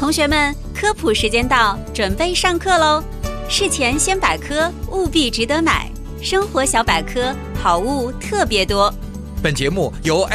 同学们，科普时间到，准备上课喽！事前先百科，务必值得买。生活小百科，好物特别多。 本节目由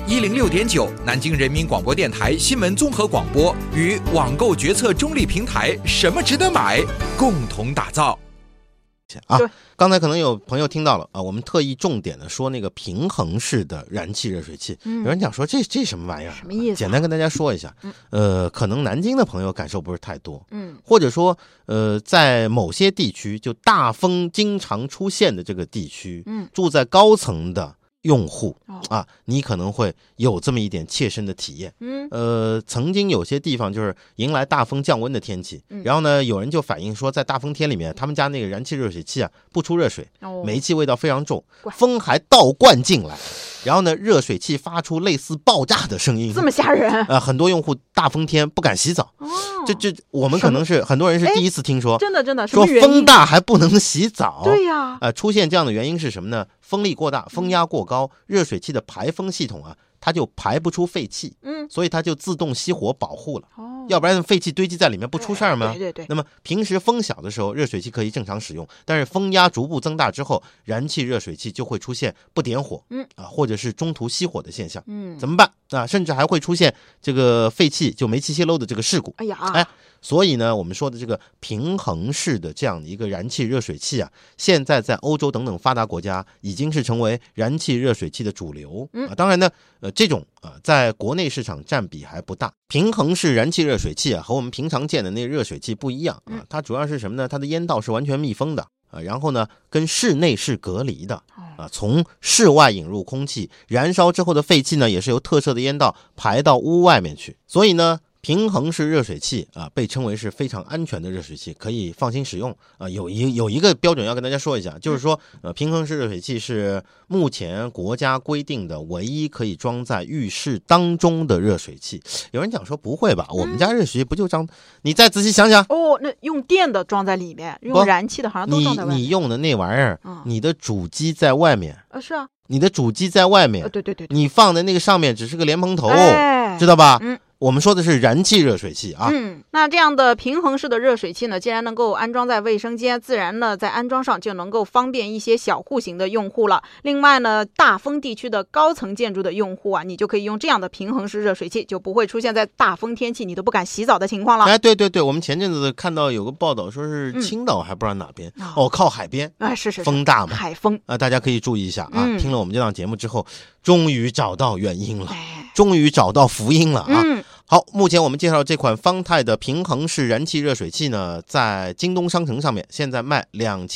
FM106.9 南京人民广播电台新闻综合广播与网购决策中立平台什么值得买共同打造。 刚才可能有朋友听到了我们特意重点的说那个平衡式的燃气热水器，有人讲说这什么玩意儿， 什么意思？ 简单跟大家说一下，可能南京的朋友感受不是太多，或者说在某些地区就大风经常出现的这个地区，住在高层的用户你可能会有这么一点切身的体验。曾经有些地方就是迎来大风降温的天气，然后呢，有人就反映说，在大风天里面，他们家那个燃气热水器不出热水，煤气味道非常重，风还倒灌进来，然后呢，热水器发出类似爆炸的声音， 这么吓人。 很多用户大风天不敢洗澡。这我们可能是很多人是第一次听说， 真的说风大还不能洗澡。 对呀， 出现这样的原因是什么呢？风力过大，风压过高，热水器的排风系统它就排不出废气，所以它就自动熄火保护了。要不然废气堆积在里面不出事儿吗？ 对。 那么平时风小的时候，热水器可以正常使用，但是风压逐步增大之后，燃气热水器就会出现不点火，或者是中途熄火的现象。怎么办甚至还会出现这个废气就煤气泄漏的这个事故。所以呢，我们说的这个平衡式的这样的一个燃气热水器现在在欧洲等等发达国家已经是成为燃气热水器的主流。当然呢，这种在国内市场占比还不大。平衡式燃气热水器和我们平常见的那个热水器不一样它主要是什么呢？它的烟道是完全密封的然后呢，跟室内是隔离的从室外引入空气，燃烧之后的废气呢，也是由特设的烟道排到屋外面去。所以呢，平衡式热水器被称为是非常安全的热水器，可以放心使用有一个标准要跟大家说一下，就是说平衡式热水器是目前国家规定的唯一可以装在浴室当中的热水器。有人讲说不会吧，我们家热水器不就装，你再仔细想想那用电的装在里面，用燃气的好像都装在外面。 你用的那玩意儿你的主机在外面是啊， 你的主机在外面， 对， 你放在那个上面只是个莲蓬头知道吧？我们说的是燃气热水器那这样的平衡式的热水器呢，既然能够安装在卫生间，自然呢在安装上就能够方便一些小户型的用户了。另外呢，大风地区的高层建筑的用户你就可以用这样的平衡式热水器，就不会出现在大风天气你都不敢洗澡的情况了。 对，我们前阵子看到有个报道说是青岛还不知道哪边靠海边是风大嘛， 海风大家可以注意一下听了我们这档节目之后，终于找到原因了，终于找到福音了好，目前我们介绍这款方太的平衡式燃气热水器呢，在京东商城上面现在卖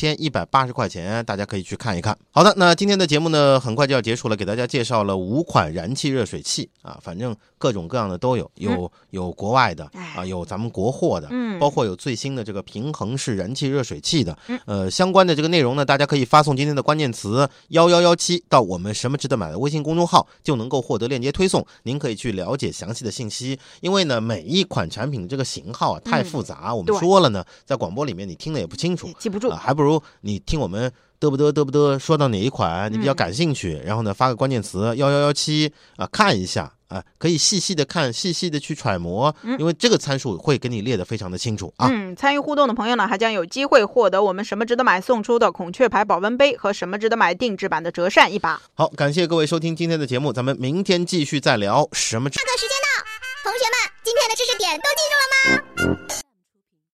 2180块钱，大家可以去看一看。好的，那今天的节目呢很快就要结束了，给大家介绍了5款燃气热水器反正各种各样的都有国外的有咱们国货的包括有最新的这个平衡式燃气热水器的相关的这个内容呢，大家可以发送今天的关键词1117到我们什么值得买的微信公众号，就能够获得链接推送，您可以去了解详细的信息。因为呢，每一款产品的这个型号太复杂我们说了呢，在广播里面你听的也不清楚， 记不住还不如你听我们嘚不嘚说到哪一款你比较感兴趣然后呢发个关键词1117看一下可以细细的看，细细的去揣摩因为这个参数会给你列得非常的清楚参与互动的朋友呢，还将有机会获得我们什么值得买送出的孔雀牌保温杯和什么值得买定制版的折扇一把。 好，感谢各位收听今天的节目，咱们明天继续再聊什么。 下课时间到，同学们，今天的知识点都记住了吗？